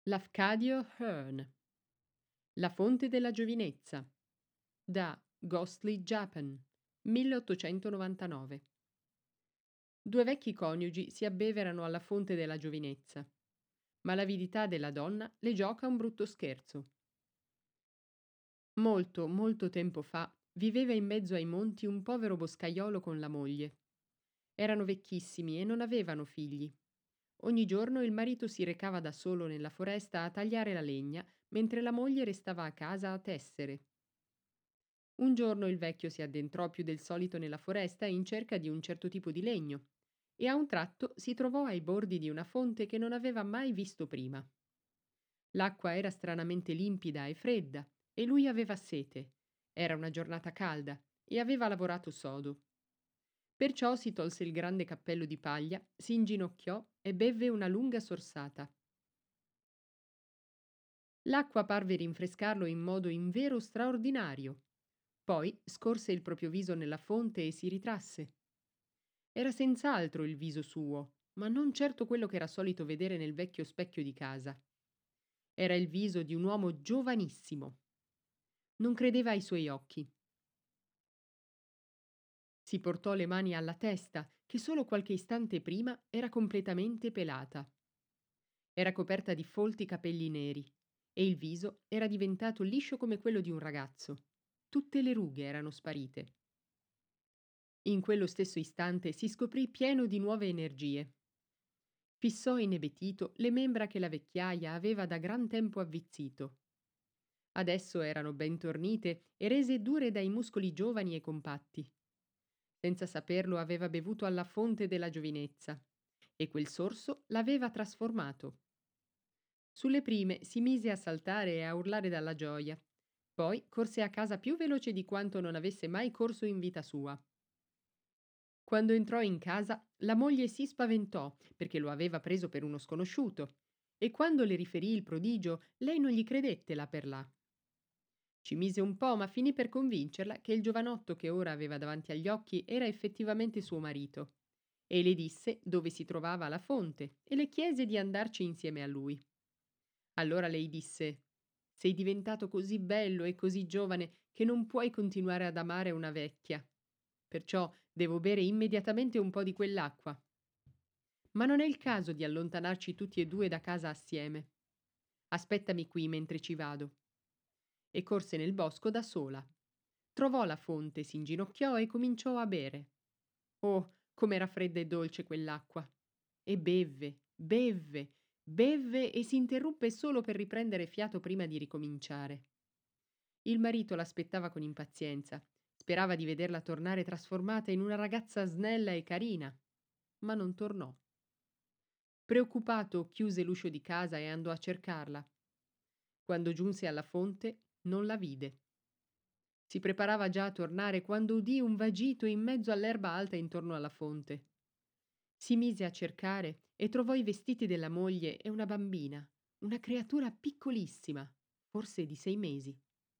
Lafcadio Hearn. La fonte della giovinezza. Da Ghostly Japan, 1899. Due vecchi coniugi si abbeverano alla fonte della giovinezza, ma l'avidità della donna le gioca un brutto scherzo. Molto, molto tempo fa viveva in mezzo ai monti un povero boscaiolo con la moglie. Erano vecchissimi e non avevano figli. Ogni giorno il marito si recava da solo nella foresta a tagliare la legna, mentre la moglie restava a casa a tessere. Un giorno il vecchio si addentrò più del solito nella foresta in cerca di un certo tipo di legno e a un tratto si trovò ai bordi di una fonte che non aveva mai visto prima. L'acqua era stranamente limpida e fredda e lui aveva sete. Era una giornata calda e aveva lavorato sodo. Perciò si tolse il grande cappello di paglia, si inginocchiò e bevve una lunga sorsata. L'acqua parve rinfrescarlo in modo invero straordinario. Poi scorse il proprio viso nella fonte e si ritrasse. Era senz'altro il viso suo, ma non certo quello che era solito vedere nel vecchio specchio di casa. Era il viso di un uomo giovanissimo. Non credeva ai suoi occhi. Si portò le mani alla testa, che solo qualche istante prima era completamente pelata. Era coperta di folti capelli neri e il viso era diventato liscio come quello di un ragazzo. Tutte le rughe erano sparite. In quello stesso istante si scoprì pieno di nuove energie. Fissò inebetito le membra che la vecchiaia aveva da gran tempo avvizzito. Adesso erano ben tornite e rese dure dai muscoli giovani e compatti. Senza saperlo aveva bevuto alla fonte della giovinezza e quel sorso l'aveva trasformato. Sulle prime si mise a saltare e a urlare dalla gioia. Poi corse a casa più veloce di quanto non avesse mai corso in vita sua. Quando entrò in casa, la moglie si spaventò perché lo aveva preso per uno sconosciuto e quando le riferì il prodigio, lei non gli credette là per là. Ci mise un po', ma finì per convincerla che il giovanotto che ora aveva davanti agli occhi era effettivamente suo marito. E le disse dove si trovava la fonte e le chiese di andarci insieme a lui. Allora lei disse: Sei diventato così bello e così giovane che non puoi continuare ad amare una vecchia. Perciò devo bere immediatamente un po' di quell'acqua. Ma non è il caso di allontanarci tutti e due da casa assieme. Aspettami qui mentre ci vado. E corse nel bosco da sola. Trovò la fonte, si inginocchiò e cominciò a bere. Oh, com'era fredda e dolce quell'acqua! E bevve, bevve, bevve e si interruppe solo per riprendere fiato prima di ricominciare. Il marito l'aspettava con impazienza. Sperava di vederla tornare trasformata in una ragazza snella e carina, ma non tornò. Preoccupato, chiuse l'uscio di casa e andò a cercarla. Quando giunse alla fonte, non la vide. Si preparava già a tornare quando udì un vagito in mezzo all'erba alta intorno alla fonte. Si mise a cercare e trovò i vestiti della moglie e una bambina, una creatura piccolissima, forse di 6 mesi.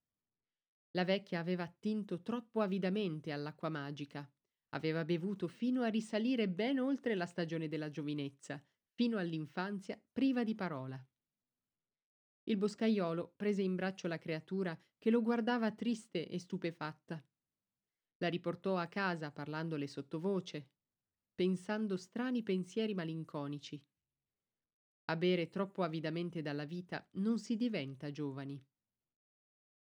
La vecchia aveva attinto troppo avidamente all'acqua magica. Aveva bevuto fino a risalire ben oltre la stagione della giovinezza, fino all'infanzia priva di parola. Il boscaiolo prese in braccio la creatura che lo guardava triste e stupefatta. La riportò a casa parlandole sottovoce, pensando strani pensieri malinconici. A bere troppo avidamente dalla vita non si diventa giovani.